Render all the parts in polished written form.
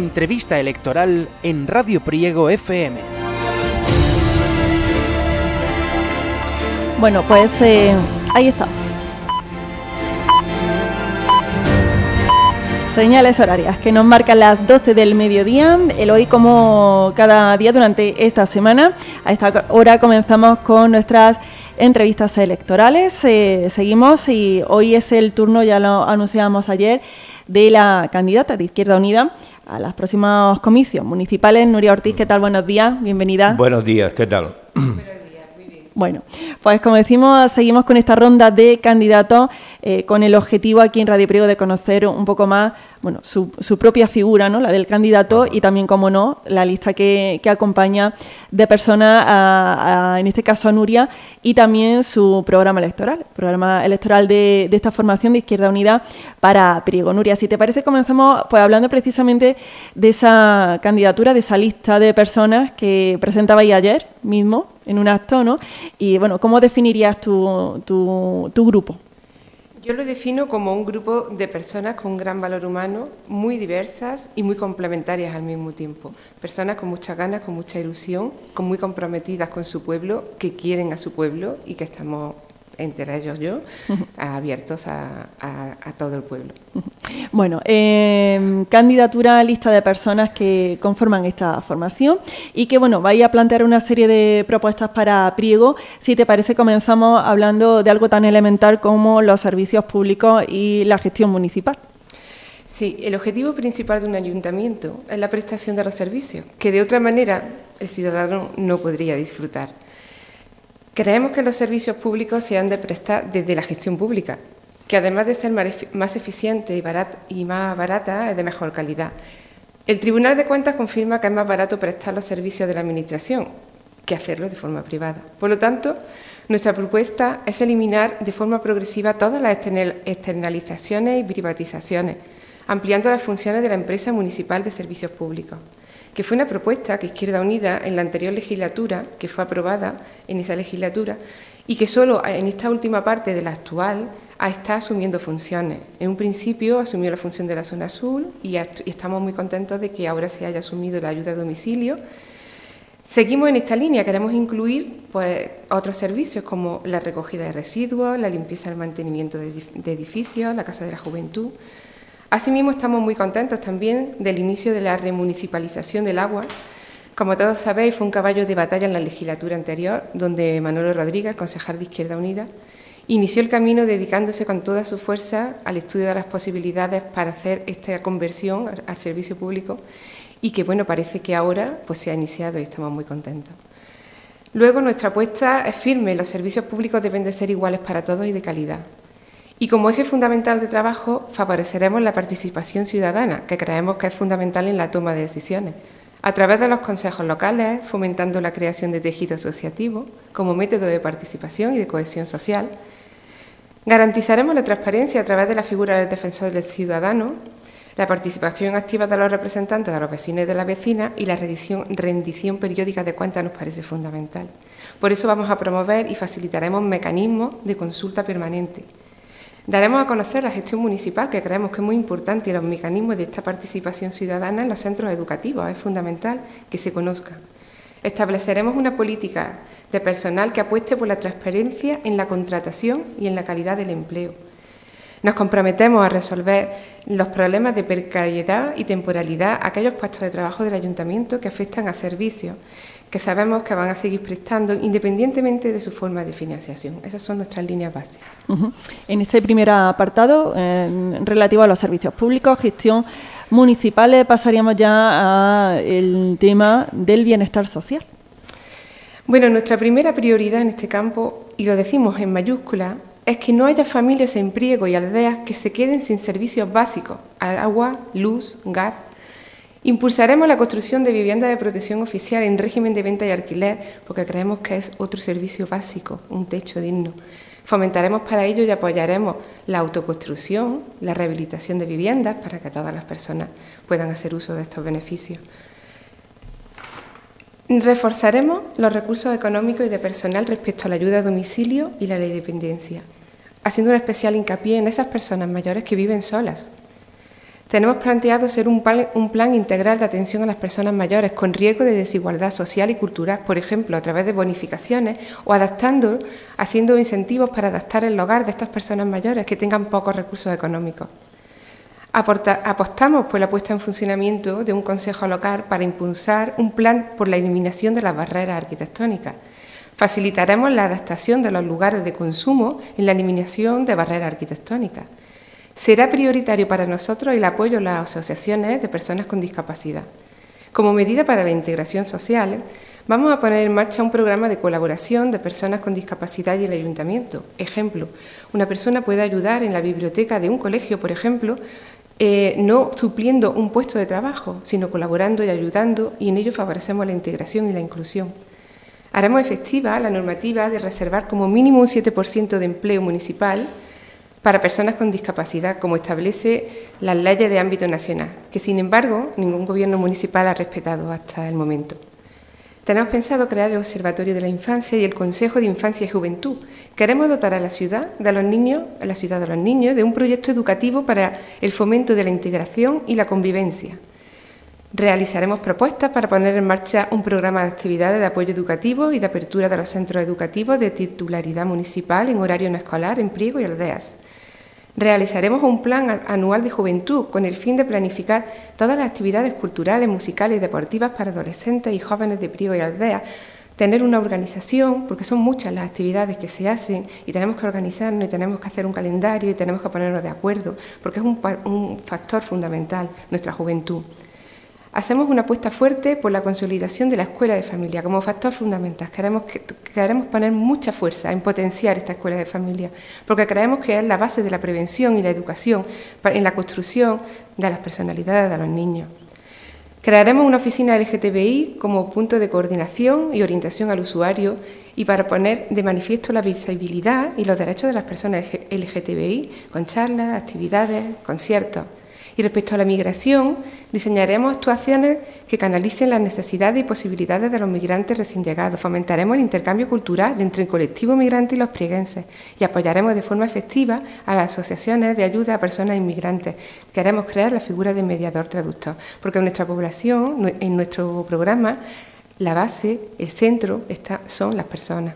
entrevista electoral en Radio Priego FM. Bueno, pues ahí está. Señales horarias que nos marcan las 12 del mediodía. Hoy, como cada día durante esta semana, a esta hora comenzamos con nuestras entrevistas electorales. Seguimos y hoy es el turno, ya lo anunciábamos ayer, de la candidata de Izquierda Unida a los próximos comicios municipales. Nuria Ortiz, ¿qué tal? Buenos días, bienvenida. Buenos días, ¿qué tal? Bueno, pues como decimos, seguimos con esta ronda de candidatos con el objetivo aquí en Radio Priego de conocer un poco más, bueno, su propia figura, ¿no? La del candidato y también, como no, la lista que acompaña de personas, en este caso a Nuria, y también su programa electoral de esta formación de Izquierda Unida para Priego. Nuria, si te parece, comenzamos pues hablando precisamente de esa candidatura, de esa lista de personas que presentabais ayer mismo en un acto, ¿no? Y bueno, ¿cómo definirías tu grupo? Yo lo defino como un grupo de personas con un gran valor humano, muy diversas y muy complementarias al mismo tiempo. Personas con muchas ganas, con mucha ilusión, muy comprometidas con su pueblo, que quieren a su pueblo y que estamos, entre ellos yo, abiertos a todo el pueblo. Bueno, candidatura, lista de personas que conforman esta formación y que, bueno, vais a plantear una serie de propuestas para Priego. Si te parece, comenzamos hablando de algo tan elemental como los servicios públicos y la gestión municipal. Sí, el objetivo principal de un ayuntamiento es la prestación de los servicios, que de otra manera el ciudadano no podría disfrutar. Creemos que los servicios públicos se han de prestar desde la gestión pública, que además de ser más eficiente y más barata, es de mejor calidad. El Tribunal de Cuentas confirma que es más barato prestar los servicios de la Administración que hacerlo de forma privada. Por lo tanto, nuestra propuesta es eliminar de forma progresiva todas las externalizaciones y privatizaciones, ampliando las funciones de la empresa municipal de servicios públicos, que fue una propuesta que Izquierda Unida en la anterior legislatura, que fue aprobada en esa legislatura, y que solo en esta última parte de la actual está asumiendo funciones. En un principio asumió la función de la zona azul y estamos muy contentos de que ahora se haya asumido la ayuda a domicilio. Seguimos en esta línea, queremos incluir pues, otros servicios como la recogida de residuos, la limpieza y el mantenimiento de edificios, la Casa de la Juventud. Asimismo, estamos muy contentos también del inicio de la remunicipalización del agua. Como todos sabéis, fue un caballo de batalla en la legislatura anterior, donde Manolo Rodríguez, concejal de Izquierda Unida, inició el camino dedicándose con toda su fuerza al estudio de las posibilidades para hacer esta conversión al servicio público y que, bueno, parece que ahora pues, se ha iniciado y estamos muy contentos. Luego, nuestra apuesta es firme, los servicios públicos deben de ser iguales para todos y de calidad. Y como eje fundamental de trabajo, favoreceremos la participación ciudadana, que creemos que es fundamental en la toma de decisiones, a través de los consejos locales, fomentando la creación de tejido asociativo como método de participación y de cohesión social. Garantizaremos la transparencia a través de la figura del defensor del ciudadano, la participación activa de los representantes de los vecinos y de las vecinas y la rendición periódica de cuentas nos parece fundamental. Por eso vamos a promover y facilitaremos mecanismos de consulta permanente. Daremos a conocer la gestión municipal, que creemos que es muy importante, y los mecanismos de esta participación ciudadana en los centros educativos. Es fundamental que se conozcan. Estableceremos una política de personal que apueste por la transparencia en la contratación y en la calidad del empleo. Nos comprometemos a resolver los problemas de precariedad y temporalidad, aquellos puestos de trabajo del ayuntamiento que afectan a servicios que sabemos que van a seguir prestando independientemente de su forma de financiación. Esas son nuestras líneas básicas. En este primer apartado, relativo a los servicios públicos, gestión municipal, pasaríamos ya al tema del bienestar social. Bueno, nuestra primera prioridad en este campo, y lo decimos en mayúsculas, es que no haya familias en Priego y aldeas que se queden sin servicios básicos, agua, luz, gas. Impulsaremos la construcción de viviendas de protección oficial en régimen de venta y alquiler, porque creemos que es otro servicio básico, un techo digno. Fomentaremos para ello y apoyaremos la autoconstrucción, la rehabilitación de viviendas para que todas las personas puedan hacer uso de estos beneficios. Reforzaremos los recursos económicos y de personal respecto a la ayuda a domicilio y la ley de dependencia, haciendo un especial hincapié en esas personas mayores que viven solas. Tenemos planteado hacer un plan integral de atención a las personas mayores con riesgo de desigualdad social y cultural, por ejemplo, a través de bonificaciones o haciendo incentivos para adaptar el hogar de estas personas mayores que tengan pocos recursos económicos. Apostamos por la puesta en funcionamiento de un consejo local para impulsar un plan por la eliminación de las barreras arquitectónicas. Facilitaremos la adaptación de los lugares de consumo en la eliminación de barreras arquitectónicas. Será prioritario para nosotros el apoyo a las asociaciones de personas con discapacidad. Como medida para la integración social, vamos a poner en marcha un programa de colaboración de personas con discapacidad y el ayuntamiento. Ejemplo, una persona puede ayudar en la biblioteca de un colegio, por ejemplo, no supliendo un puesto de trabajo, sino colaborando y ayudando, y en ello favorecemos la integración y la inclusión. Haremos efectiva la normativa de reservar como mínimo un 7% de empleo municipal para personas con discapacidad, como establece las leyes de ámbito nacional, que sin embargo ningún gobierno municipal ha respetado hasta el momento. Tenemos pensado crear el Observatorio de la Infancia y el Consejo de Infancia y Juventud. Queremos dotar a la ciudad de los niños, de un proyecto educativo para el fomento de la integración y la convivencia. Realizaremos propuestas para poner en marcha un programa de actividades de apoyo educativo y de apertura de los centros educativos de titularidad municipal en horario no escolar en Priego y Aldeas. Realizaremos un plan anual de juventud con el fin de planificar todas las actividades culturales, musicales y deportivas para adolescentes y jóvenes de Priego y Aldeas. Tener una organización, porque son muchas las actividades que se hacen y tenemos que organizarnos y tenemos que hacer un calendario y tenemos que ponernos de acuerdo, porque es un factor fundamental nuestra juventud. Hacemos una apuesta fuerte por la consolidación de la escuela de familia como factor fundamental. Queremos poner mucha fuerza en potenciar esta escuela de familia, porque creemos que es la base de la prevención y la educación en la construcción de las personalidades de los niños. Crearemos una oficina LGTBI como punto de coordinación y orientación al usuario y para poner de manifiesto la visibilidad y los derechos de las personas LGTBI con charlas, actividades, conciertos. Y respecto a la migración, diseñaremos actuaciones que canalicen las necesidades y posibilidades de los migrantes recién llegados. Fomentaremos el intercambio cultural entre el colectivo migrante y los prieguenses y apoyaremos de forma efectiva a las asociaciones de ayuda a personas inmigrantes. Queremos crear la figura de mediador traductor, porque en nuestra población, en nuestro programa, la base, el centro, son las personas.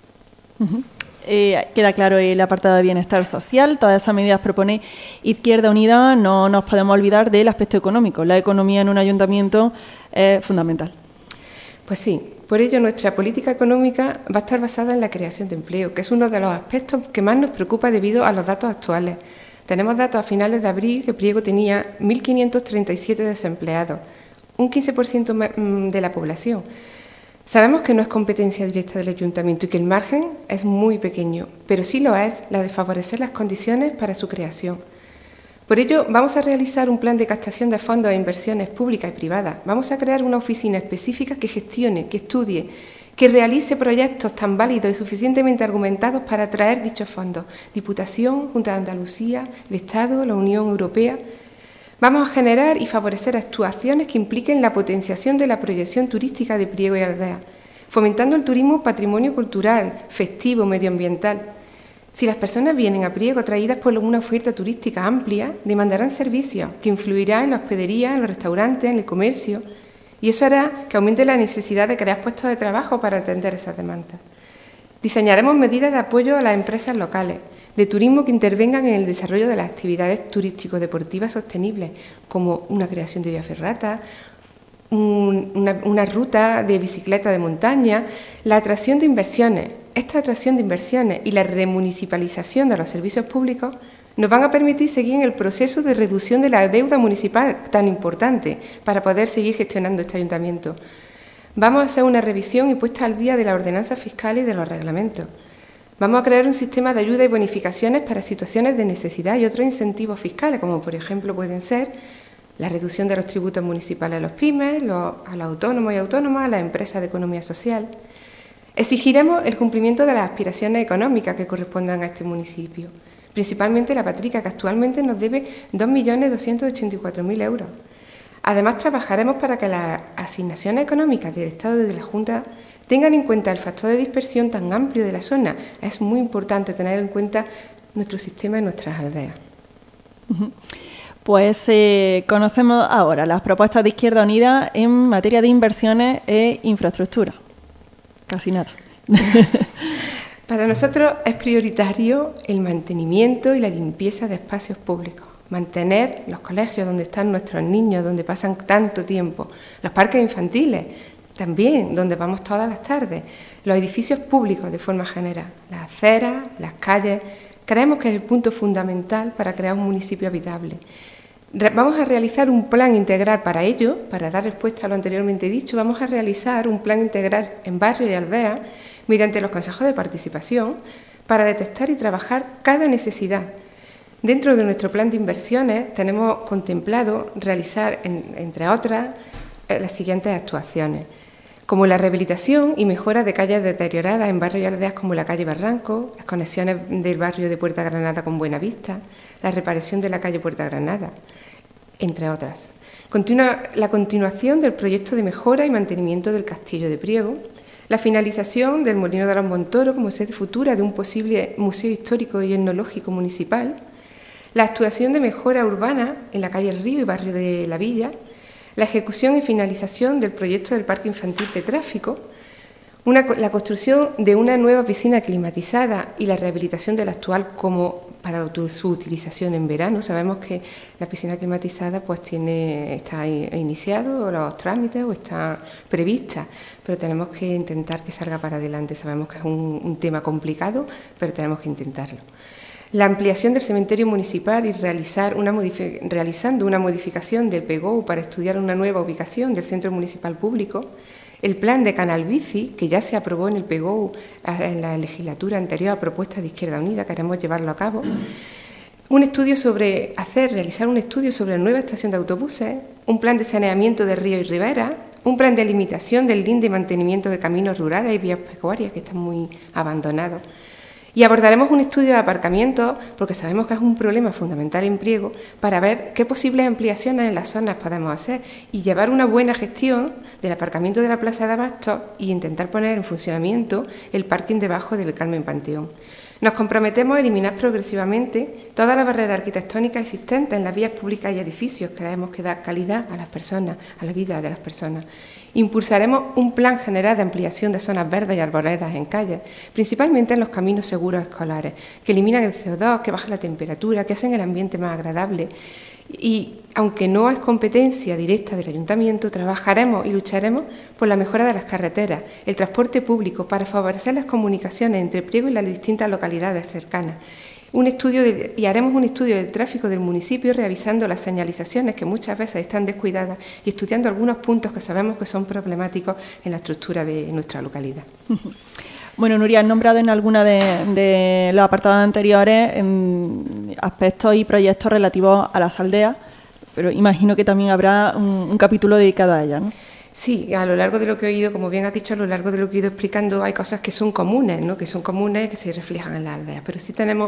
Queda claro el apartado de bienestar social. Todas esas medidas propone Izquierda Unida. No nos podemos olvidar del aspecto económico. La economía en un ayuntamiento es fundamental. Pues sí, por ello nuestra política económica va a estar basada en la creación de empleo, que es uno de los aspectos que más nos preocupa debido a los datos actuales. Tenemos datos a finales de abril que Priego tenía 1.537 desempleados, un 15% de la población. Sabemos que no es competencia directa del ayuntamiento y que el margen es muy pequeño, pero sí lo es la de favorecer las condiciones para su creación. Por ello, vamos a realizar un plan de captación de fondos e inversiones públicas y privadas. Vamos a crear una oficina específica que gestione, que estudie, que realice proyectos tan válidos y suficientemente argumentados para atraer dichos fondos. Diputación, Junta de Andalucía, el Estado, la Unión Europea. Vamos a generar y favorecer actuaciones que impliquen la potenciación de la proyección turística de Priego y Aldeas, fomentando el turismo patrimonio cultural, festivo, medioambiental. Si las personas vienen a Priego atraídas por una oferta turística amplia, demandarán servicios que influirán en la hospedería, en los restaurantes, en el comercio, y eso hará que aumente la necesidad de crear puestos de trabajo para atender esas demandas. Diseñaremos medidas de apoyo a las empresas locales, de turismo que intervengan en el desarrollo de las actividades turístico-deportivas sostenibles, como una creación de vía ferrata, una ruta de bicicleta de montaña, la atracción de inversiones. Esta atracción de inversiones y la remunicipalización de los servicios públicos nos van a permitir seguir en el proceso de reducción de la deuda municipal tan importante para poder seguir gestionando este ayuntamiento. Vamos a hacer una revisión y puesta al día de la ordenanza fiscal y de los reglamentos. Vamos a crear un sistema de ayuda y bonificaciones para situaciones de necesidad y otros incentivos fiscales, como por ejemplo pueden ser la reducción de los tributos municipales a los pymes, a los autónomos y autónomas, a las empresas de economía social. Exigiremos el cumplimiento de las aspiraciones económicas que correspondan a este municipio, principalmente la Patrica, que actualmente nos debe 2.284.000 euros. Además, trabajaremos para que las asignaciones económicas del Estado y de la Junta tengan en cuenta el factor de dispersión tan amplio de la zona. Es muy importante tener en cuenta nuestro sistema y nuestras aldeas. Pues conocemos ahora las propuestas de Izquierda Unida en materia de inversiones e infraestructura. Casi nada. Para nosotros es prioritario el mantenimiento y la limpieza de espacios públicos. Mantener los colegios donde están nuestros niños, donde pasan tanto tiempo. Los parques infantiles también, donde vamos todas las tardes. Los edificios públicos de forma general. Las aceras, las calles. Creemos que es el punto fundamental para crear un municipio habitable. Vamos a realizar un plan integral para ello, para dar respuesta a lo anteriormente dicho. Vamos a realizar un plan integral en barrios y aldeas mediante los consejos de participación para detectar y trabajar cada necesidad. Dentro de nuestro plan de inversiones tenemos contemplado realizar, entre otras, las siguientes actuaciones, como la rehabilitación y mejora de calles deterioradas en barrios y aldeas como la calle Barranco, las conexiones del barrio de Puerta Granada con Buenavista, la reparación de la calle Puerta Granada, entre otras. La continuación del proyecto de mejora y mantenimiento del Castillo de Priego, la finalización del Molino de los Montoros como sede futura de un posible museo histórico y etnológico municipal, la actuación de mejora urbana en la calle Río y barrio de La Villa, la ejecución y finalización del proyecto del Parque Infantil de Tráfico, la construcción de una nueva piscina climatizada y la rehabilitación de la actual como para su utilización en verano. Sabemos que la piscina climatizada pues está iniciado los trámites o está prevista, pero tenemos que intentar que salga para adelante. Sabemos que es un tema complicado, pero tenemos que intentarlo. La ampliación del cementerio municipal y realizando una modificación del PGOU para estudiar una nueva ubicación del centro municipal público. El plan de Canal Bici, que ya se aprobó en el PGOU en la legislatura anterior a propuesta de Izquierda Unida, queremos llevarlo a cabo. Realizar un estudio sobre la nueva estación de autobuses, un plan de saneamiento de ríos y riberas, un plan de limitación del linde y mantenimiento de caminos rurales y vías pecuarias que están muy abandonados. Y abordaremos un estudio de aparcamientos, porque sabemos que es un problema fundamental en Priego, para ver qué posibles ampliaciones en las zonas podemos hacer y llevar una buena gestión del aparcamiento de la Plaza de Abastos e intentar poner en funcionamiento el parking debajo del Carmen Panteón. Nos comprometemos a eliminar progresivamente todas las barreras arquitectónicas existentes en las vías públicas y edificios. Creemos que da calidad a las personas, a la vida de las personas. Impulsaremos un plan general de ampliación de zonas verdes y arboledas en calles, principalmente en los caminos seguros escolares, que eliminan el CO2, que bajan la temperatura, que hacen el ambiente más agradable. Y, aunque no es competencia directa del Ayuntamiento, trabajaremos y lucharemos por la mejora de las carreteras, el transporte público, para favorecer las comunicaciones entre Priego y las distintas localidades cercanas. Haremos un estudio del tráfico del municipio, revisando las señalizaciones que muchas veces están descuidadas y estudiando algunos puntos que sabemos que son problemáticos en la estructura de nuestra localidad. Bueno, Nuria, has nombrado en alguna de los apartados anteriores aspectos y proyectos relativos a las aldeas, pero imagino que también habrá un capítulo dedicado a ellas, ¿no? Sí, a lo largo de lo que he oído, como bien has dicho, a lo largo de lo que he ido explicando, hay cosas que son comunes, ¿no? Que son comunes, que se reflejan en las aldeas. Pero sí tenemos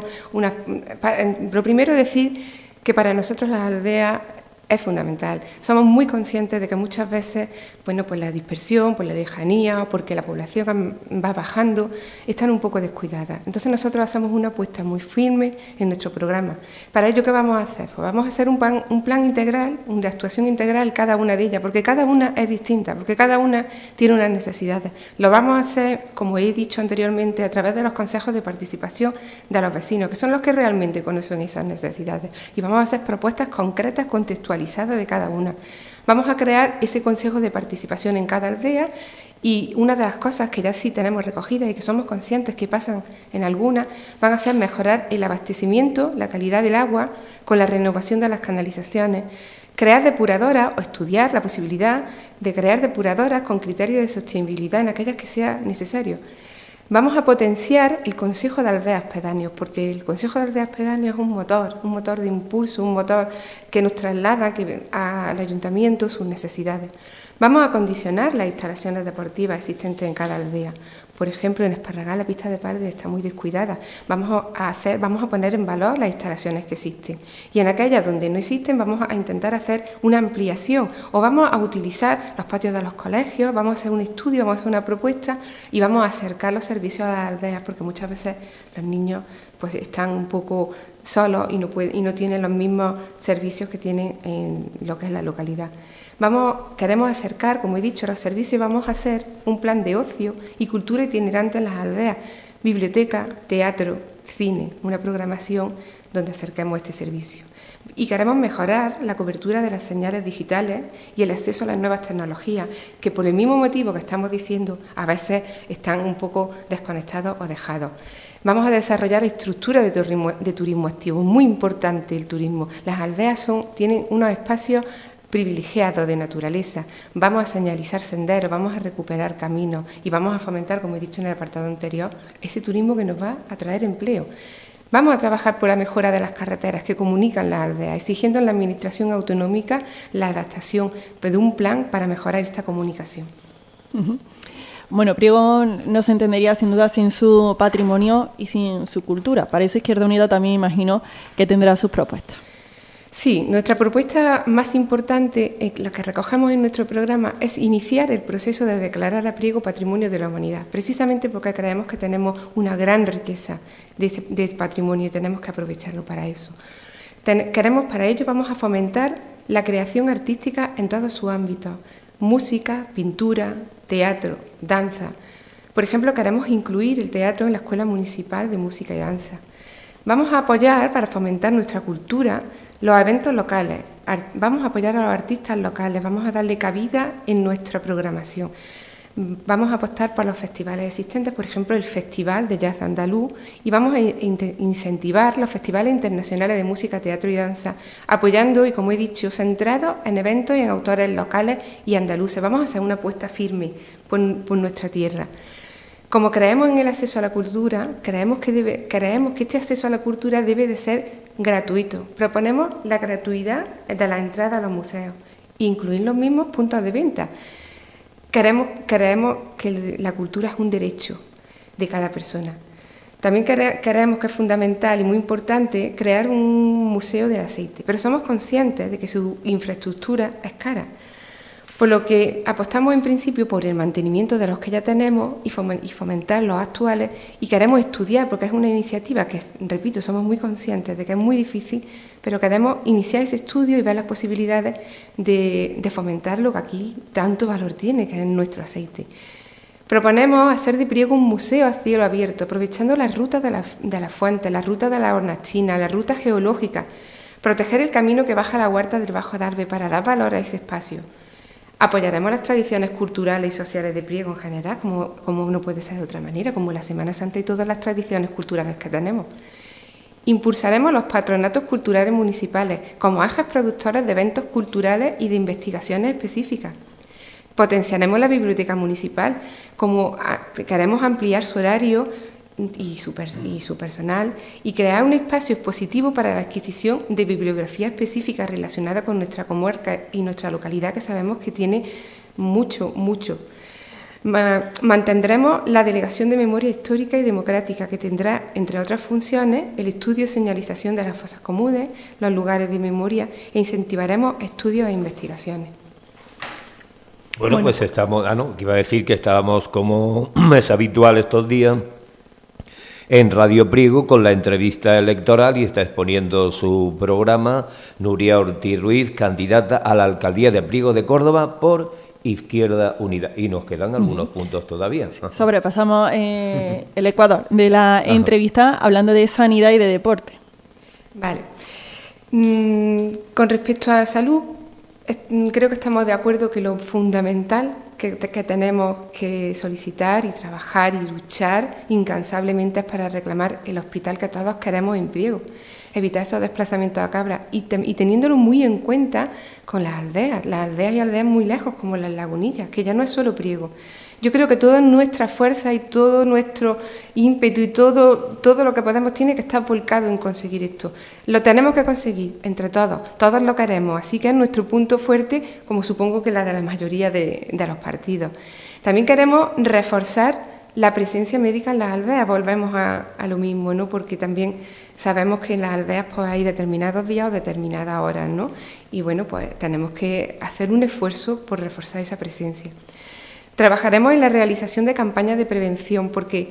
lo primero es decir que para nosotros las aldeas es fundamental. Somos muy conscientes de que muchas veces, bueno, pues la dispersión, por la lejanía, o porque la población va bajando, están un poco descuidadas. Entonces nosotros hacemos una apuesta muy firme en nuestro programa. Para ello, ¿qué vamos a hacer? Pues vamos a hacer un plan integral, de actuación integral cada una de ellas, porque cada una es distinta, porque cada una tiene unas necesidades. Lo vamos a hacer, como he dicho anteriormente, a través de los consejos de participación de los vecinos, que son los que realmente conocen esas necesidades. Y vamos a hacer propuestas concretas, contextualizadas de cada una. Vamos a crear ese consejo de participación en cada aldea y una de las cosas que ya sí tenemos recogidas y que somos conscientes que pasan en algunas van a ser mejorar el abastecimiento, la calidad del agua con la renovación de las canalizaciones, crear depuradoras o estudiar la posibilidad de crear depuradoras con criterios de sostenibilidad en aquellas que sea necesario. Vamos a potenciar el Consejo de Aldeas Pedáneos, porque el Consejo de Aldeas Pedáneos es un motor de impulso, un motor que nos traslada al Ayuntamiento sus necesidades. Vamos a acondicionar las instalaciones deportivas existentes en cada aldea. Por ejemplo, en Esparragal la pista de pádel está muy descuidada. Vamos a poner en valor las instalaciones que existen. Y en aquellas donde no existen vamos a intentar hacer una ampliación o vamos a utilizar los patios de los colegios, vamos a hacer un estudio, vamos a hacer una propuesta y vamos a acercar los servicios a las aldeas, porque muchas veces los niños pues están un poco solos y no tienen los mismos servicios que tienen en lo que es la localidad. Queremos acercar, como he dicho, los servicios y vamos a hacer un plan de ocio y cultura itinerante en las aldeas, biblioteca, teatro, cine, una programación donde acerquemos este servicio. Y queremos mejorar la cobertura de las señales digitales y el acceso a las nuevas tecnologías, que por el mismo motivo que estamos diciendo, a veces están un poco desconectados o dejados. Vamos a desarrollar estructuras de turismo activo, muy importante el turismo. Las aldeas tienen unos espacios privilegiados de naturaleza. Vamos a señalizar senderos, vamos a recuperar caminos y vamos a fomentar, como he dicho en el apartado anterior, ese turismo que nos va a traer empleo. Vamos a trabajar por la mejora de las carreteras que comunican las aldeas, exigiendo en la Administración autonómica la adaptación de un plan para mejorar esta comunicación. Bueno, Priego no se entendería sin duda sin su patrimonio y sin su cultura. Para eso Izquierda Unida también imagino que tendrá sus propuestas. Sí, nuestra propuesta más importante, la que recogemos en nuestro programa, es iniciar el proceso de declarar a Priego Patrimonio de la Humanidad, precisamente porque creemos que tenemos una gran riqueza de patrimonio y tenemos que aprovecharlo para eso. Para ello vamos a fomentar la creación artística en todos sus ámbitos, música, pintura, teatro, danza. Por ejemplo, queremos incluir el teatro en la Escuela Municipal de Música y Danza. Vamos a apoyar, para fomentar nuestra cultura, los eventos locales. Vamos a apoyar a los artistas locales, vamos a darle cabida en nuestra programación. Vamos a apostar por los festivales existentes, por ejemplo, el Festival de Jazz Andaluz, y vamos a incentivar los festivales internacionales de música, teatro y danza, apoyando y, como he dicho, centrados en eventos y en autores locales y andaluces. Vamos a hacer una apuesta firme por nuestra tierra. Como creemos en el acceso a la cultura, creemos que este acceso a la cultura debe de ser gratuito. Proponemos la gratuidad de la entrada a los museos e incluir los mismos puntos de venta. Creemos que la cultura es un derecho de cada persona. También creemos que es fundamental y muy importante crear un museo del aceite, pero somos conscientes de que su infraestructura es cara, por lo que apostamos en principio por el mantenimiento de los que ya tenemos y fomentar los actuales, y queremos estudiar, porque es una iniciativa que, repito, somos muy conscientes de que es muy difícil, pero queremos iniciar ese estudio y ver las posibilidades de fomentar lo que aquí tanto valor tiene, que es nuestro aceite. Proponemos hacer de Priego un museo a cielo abierto, aprovechando las rutas de las fuentes, las rutas de la hornachina, las rutas geológicas, proteger el camino que baja a la huerta del Bajo Darbe para dar valor a ese espacio. Apoyaremos las tradiciones culturales y sociales de Priego en general, como no puede ser de otra manera, como la Semana Santa y todas las tradiciones culturales que tenemos. Impulsaremos los patronatos culturales municipales como ejes productores de eventos culturales y de investigaciones específicas. Potenciaremos la biblioteca municipal, queremos ampliar su horario y su personal y crear un espacio expositivo para la adquisición de bibliografía específica relacionada con nuestra comarca y nuestra localidad, que sabemos que tiene mucho. Mantendremos la Delegación de Memoria Histórica y Democrática, que tendrá, entre otras funciones, el estudio y señalización de las fosas comunes, los lugares de memoria, e incentivaremos estudios e investigaciones. Bueno, pues estamos, iba a decir que estábamos, como es habitual estos días, en Radio Priego con la entrevista electoral, y está exponiendo su programa Nuria Ortiz Ruiz, candidata a la alcaldía de Priego de Córdoba por Izquierda Unida. Y nos quedan algunos puntos todavía. Sobrepasamos el Ecuador de la entrevista hablando de sanidad y de deporte. Vale. Con respecto a salud, creo que estamos de acuerdo que lo fundamental que tenemos que solicitar y trabajar y luchar incansablemente es para reclamar el hospital que todos queremos en Priego, evitar esos desplazamientos a Cabra y teniéndolo muy en cuenta con las aldeas y aldeas muy lejos como las Lagunillas, que ya no es solo Priego. Yo creo que toda nuestra fuerza y todo nuestro ímpetu y todo lo que podemos tiene que estar volcado en conseguir esto. Lo tenemos que conseguir entre todos lo queremos, así que es nuestro punto fuerte, como supongo que la de la mayoría de los partidos. También queremos reforzar la presencia médica en las aldeas, volvemos a lo mismo, ¿no? Porque también sabemos que en las aldeas pues hay determinados días o determinadas horas, ¿no? Y bueno, pues tenemos que hacer un esfuerzo por reforzar esa presencia. Trabajaremos en la realización de campañas de prevención, porque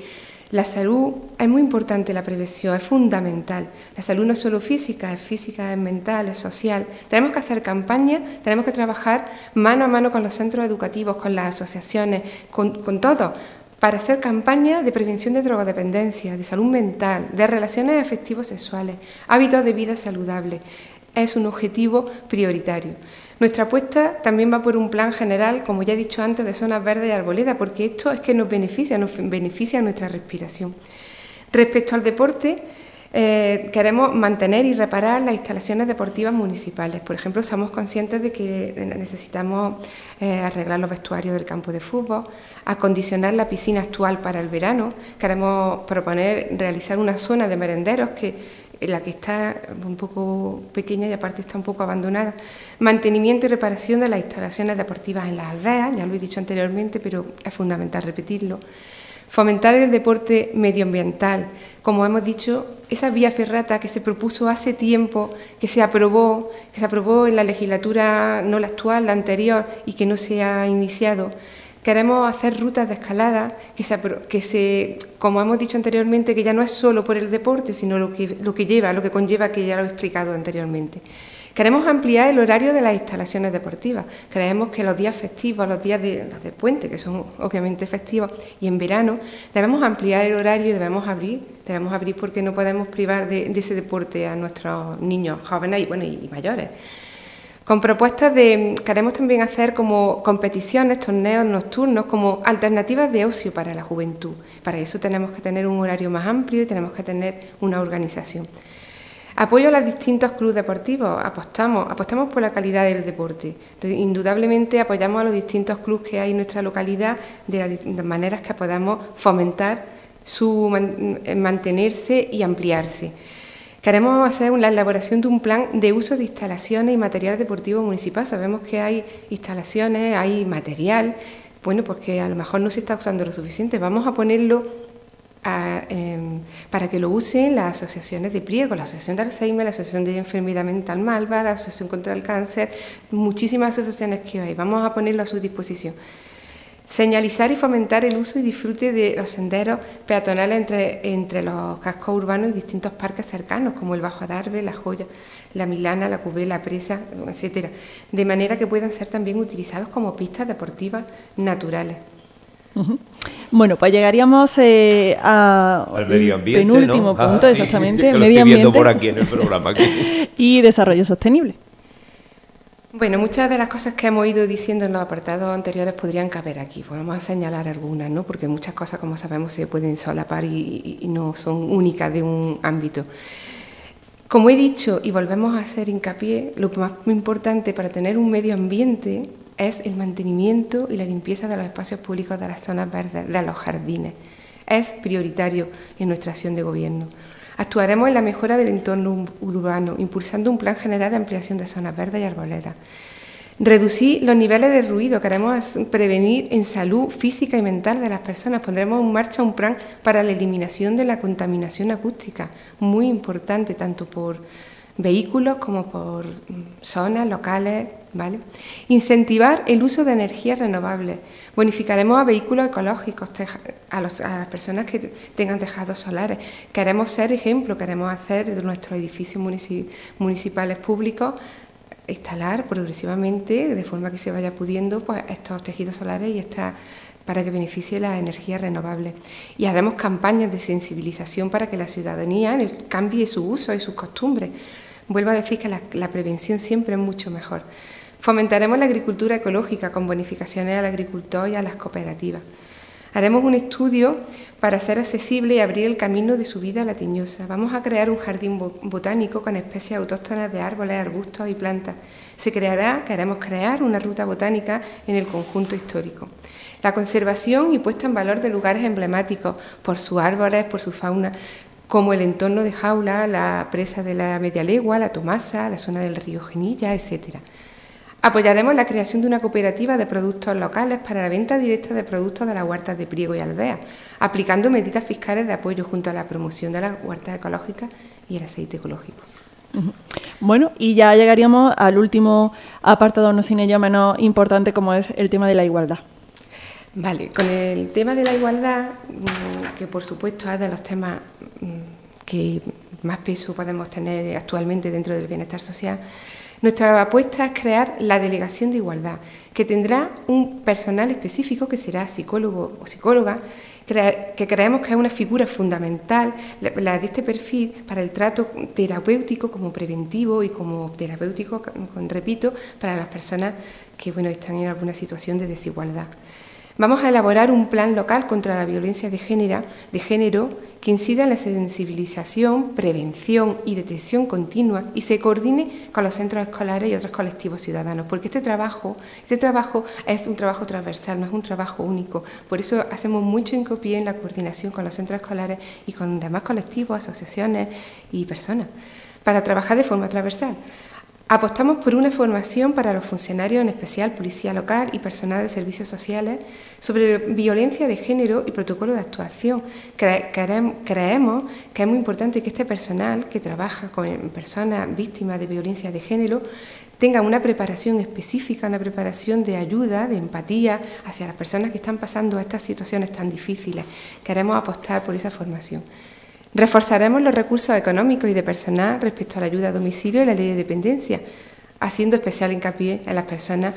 La salud es muy importante, la prevención es fundamental. La salud no es solo física, es mental, es social. Tenemos que hacer campañas, tenemos que trabajar mano a mano con los centros educativos, con las asociaciones, con todo, para hacer campañas de prevención de drogodependencia, de salud mental, de relaciones afectivos sexuales, hábitos de vida saludables. Es un objetivo prioritario. Nuestra apuesta también va por un plan general, como ya he dicho antes, de zonas verdes y arboledas, porque esto es que nos beneficia nuestra respiración. Respecto al deporte, queremos mantener y reparar las instalaciones deportivas municipales. Por ejemplo, somos conscientes de que necesitamos arreglar los vestuarios del campo de fútbol, acondicionar la piscina actual para el verano. Queremos proponer realizar una zona de merenderos la que está un poco pequeña y aparte está un poco abandonada. Mantenimiento y reparación de las instalaciones deportivas en las aldeas, ya lo he dicho anteriormente, pero es fundamental repetirlo. Fomentar el deporte medioambiental, como hemos dicho, esa vía ferrata que se propuso hace tiempo, que se aprobó en la legislatura, no la actual, la anterior, y que no se ha iniciado. Queremos hacer rutas de escalada como hemos dicho anteriormente, que ya no es solo por el deporte, sino lo que conlleva, que ya lo he explicado anteriormente. Queremos ampliar el horario de las instalaciones deportivas. Creemos que los días festivos, los días de puente, que son obviamente festivos, y en verano, debemos ampliar el horario y debemos abrir porque no podemos privar de ese deporte a nuestros niños jóvenes y mayores. Con propuestas queremos también hacer como competiciones, torneos nocturnos, como alternativas de ocio para la juventud. Para eso tenemos que tener un horario más amplio y tenemos que tener una organización. Apoyo a los distintos clubes deportivos, apostamos por la calidad del deporte. Entonces, indudablemente apoyamos a los distintos clubes que hay en nuestra localidad de las maneras que podamos fomentar su mantenerse y ampliarse. Queremos hacer la elaboración de un plan de uso de instalaciones y material deportivo municipal. Sabemos que hay instalaciones, hay material, porque a lo mejor no se está usando lo suficiente. Vamos a ponerlo para que lo usen las asociaciones de Priego, la Asociación de Alzheimer, la Asociación de Enfermedad Mental Malva, la Asociación contra el Cáncer, muchísimas asociaciones que hay. Vamos a ponerlo a su disposición. Señalizar y fomentar el uso y disfrute de los senderos peatonales entre los cascos urbanos y distintos parques cercanos, como el Bajo Adarve, La Joya, La Milana, La Cubé, La Presa, etcétera, de manera que puedan ser también utilizados como pistas deportivas naturales. Uh-huh. Bueno, pues llegaríamos al medio ambiente, penúltimo punto, exactamente, que medio ambiente por aquí en el programa. Y desarrollo sostenible. Bueno, muchas de las cosas que hemos ido diciendo en los apartados anteriores podrían caber aquí. Vamos a señalar algunas, ¿no? Porque muchas cosas, como sabemos, se pueden solapar y no son únicas de un ámbito. Como he dicho, y volvemos a hacer hincapié, lo más importante para tener un medio ambiente es el mantenimiento y la limpieza de los espacios públicos, de las zonas verdes, de los jardines. Es prioritario en nuestra acción de gobierno. Actuaremos en la mejora del entorno urbano, impulsando un plan general de ampliación de zonas verdes y arboledas. Reducir los niveles de ruido, queremos prevenir en salud física y mental de las personas. Pondremos en marcha un plan para la eliminación de la contaminación acústica, muy importante, tanto por vehículos como por zonas locales, ¿vale? Incentivar el uso de energías renovables. Bonificaremos a vehículos ecológicos, a las personas que tengan tejados solares. Queremos ser ejemplo, queremos hacer de nuestros edificios municipales públicos, instalar progresivamente, de forma que se vaya pudiendo, pues estos tejidos solares y para que beneficie las energías renovables. Y haremos campañas de sensibilización para que la ciudadanía cambie su uso y sus costumbres. Vuelvo a decir que la prevención siempre es mucho mejor. Fomentaremos la agricultura ecológica con bonificaciones al agricultor y a las cooperativas. Haremos un estudio para hacer accesible y abrir el camino de subida a la Tiñosa. Vamos a crear un jardín botánico con especies autóctonas de árboles, arbustos y plantas. Queremos crear una ruta botánica en el conjunto histórico. La conservación y puesta en valor de lugares emblemáticos por sus árboles, por su fauna, como el entorno de Jaula, la presa de la Media Legua, la Tomasa, la zona del río Genilla, etcétera. Apoyaremos la creación de una cooperativa de productos locales para la venta directa de productos de las huertas de Priego y Aldea, aplicando medidas fiscales de apoyo junto a la promoción de las huertas ecológicas y el aceite ecológico. Bueno, y ya llegaríamos al último apartado, no sin ello menos importante, como es el tema de la igualdad. Vale, con el tema de la igualdad, que por supuesto es de los temas que más peso podemos tener actualmente dentro del bienestar social, nuestra apuesta es crear la Delegación de Igualdad, que tendrá un personal específico que será psicólogo o psicóloga, que creemos que es una figura fundamental, la de este perfil, para el trato terapéutico como preventivo y como terapéutico, repito, para las personas que están en alguna situación de desigualdad. Vamos a elaborar un plan local contra la violencia de género que incida en la sensibilización, prevención y detección continua y se coordine con los centros escolares y otros colectivos ciudadanos, porque este trabajo es un trabajo transversal, no es un trabajo único. Por eso hacemos mucho hincapié en la coordinación con los centros escolares y con demás colectivos, asociaciones y personas, para trabajar de forma transversal. Apostamos por una formación para los funcionarios, en especial policía local y personal de servicios sociales, sobre violencia de género y protocolo de actuación. Creemos que es muy importante que este personal que trabaja con personas víctimas de violencia de género tenga una preparación específica, una preparación de ayuda, de empatía hacia las personas que están pasando estas situaciones tan difíciles. Queremos apostar por esa formación. Reforzaremos los recursos económicos y de personal respecto a la ayuda a domicilio y la ley de dependencia, haciendo especial hincapié en las personas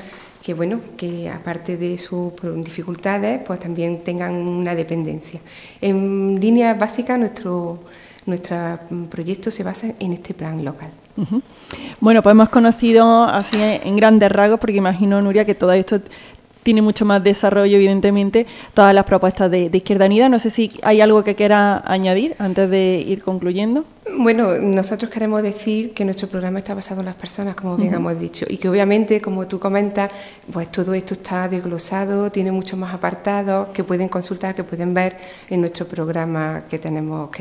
que aparte de sus dificultades, pues también tengan una dependencia. En líneas básicas, nuestro proyecto se basa en este plan local. Uh-huh. Bueno, pues hemos conocido así en grandes rasgos, porque imagino, Nuria, que todo esto tiene mucho más desarrollo, evidentemente, todas las propuestas de Izquierda Unida. No sé si hay algo que quiera añadir antes de ir concluyendo. Bueno, nosotros queremos decir que nuestro programa está basado en las personas, como bien hemos dicho, y que obviamente, como tú comentas, pues todo esto está desglosado, tiene muchos más apartados que pueden consultar, que pueden ver en nuestro programa que tenemos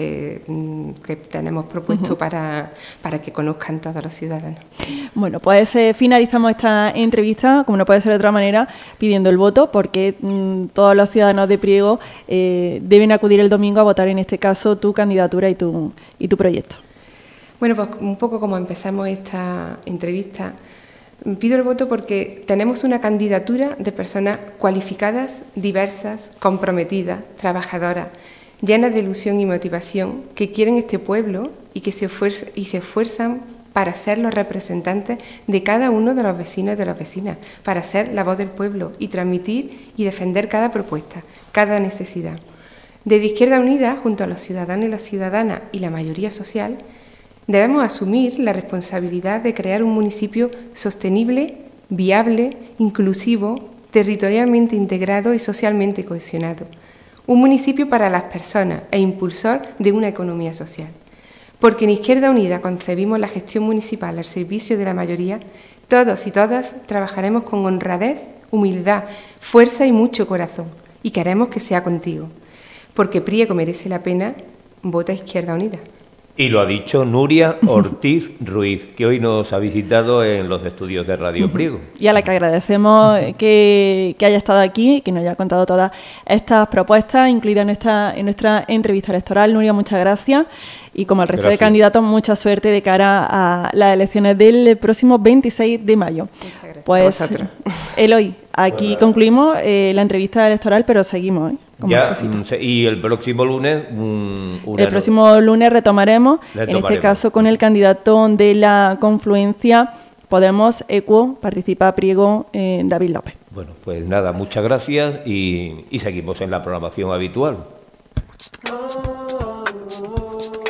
propuesto para que conozcan todos los ciudadanos. Bueno, pues finalizamos esta entrevista, como no puede ser de otra manera, pidiendo el voto, porque todos los ciudadanos de Priego deben acudir el domingo a votar, en este caso, tu candidatura y tu proyecto. Bueno, pues un poco como empezamos esta entrevista, pido el voto porque tenemos una candidatura de personas cualificadas, diversas, comprometidas, trabajadoras, llenas de ilusión y motivación, que quieren este pueblo y que se esfuerzan para ser los representantes de cada uno de los vecinos y de las vecinas, para ser la voz del pueblo y transmitir y defender cada propuesta, cada necesidad. Desde Izquierda Unida, junto a los ciudadanos y las ciudadanas y la mayoría social, debemos asumir la responsabilidad de crear un municipio sostenible, viable, inclusivo, territorialmente integrado y socialmente cohesionado. Un municipio para las personas e impulsor de una economía social. Porque en Izquierda Unida concebimos la gestión municipal al servicio de la mayoría, todos y todas trabajaremos con honradez, humildad, fuerza y mucho corazón. Y queremos que sea contigo. Porque Priego merece la pena, vota Izquierda Unida. Y lo ha dicho Nuria Ortiz Ruiz, que hoy nos ha visitado en los estudios de Radio Priego. Y a la que agradecemos que haya estado aquí y que nos haya contado todas estas propuestas, incluidas en nuestra entrevista electoral. Nuria, muchas gracias. Y como al resto de candidatos, mucha suerte de cara a las elecciones del próximo 26 de mayo. Muchas gracias. Pues, Eloy, aquí concluimos la entrevista electoral, pero seguimos, Ya, y el próximo lunes... El próximo lunes retomaremos, en este caso con el candidato de la confluencia Podemos, Equo, participa Priego, David López. Bueno, pues nada, muchas gracias y seguimos en la programación habitual.